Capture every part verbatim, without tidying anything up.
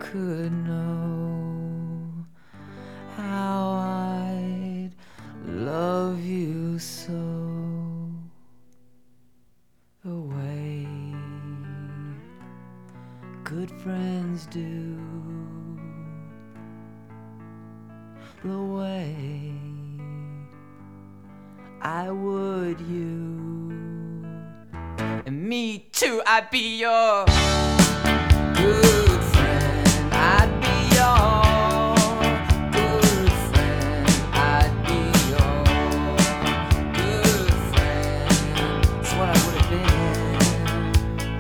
could know how I'd love you so, the way good friends do, the way I would you. And me too, I'd be your good friend. I'd be your good friend. I'd be your good friend. That's what I would have been.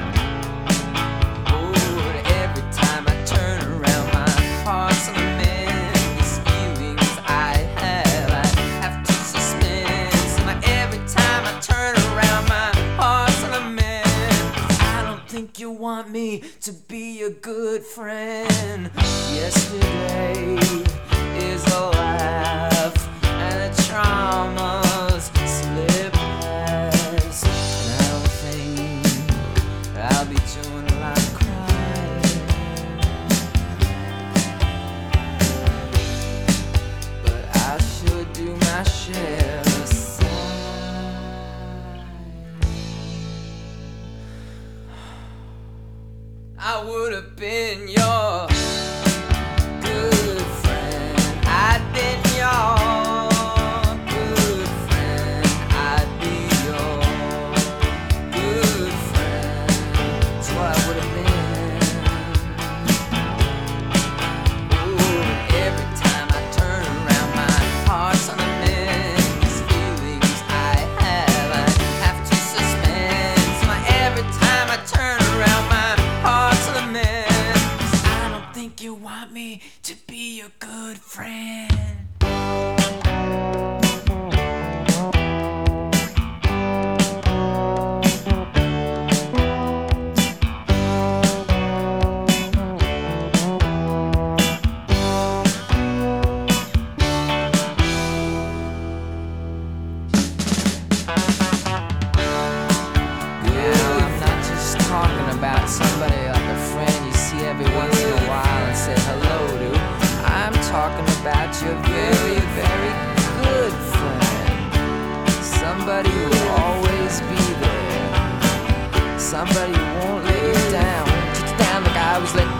Oh, but every time I turn around, my heart's on a mend. These feelings I have, I have to suspend. So my every time I turn around, my heart's on a mend. I don't think you want me to be a good friend. Yesterday is a laugh, and the traumas slip past. And I don't think I'll be doing a lot of crying, but I should do my share of sighing. I would have been your good friend. I'd been your good friend. I'd be your good friend. That's what I would have been. Oh, but every time I turn around, my heart's on a mend. These feelings I have, I have to suspend. So my every time I turn around, my heart's on a mend. 'Cause I don't think you want me to be your good friend. Now, I'm not just talking about somebody like a friend you see every once in a while and say hello to. I'm talking about your very, very good friend. Somebody who will always be there. Somebody who won't let you down. Just down like I was let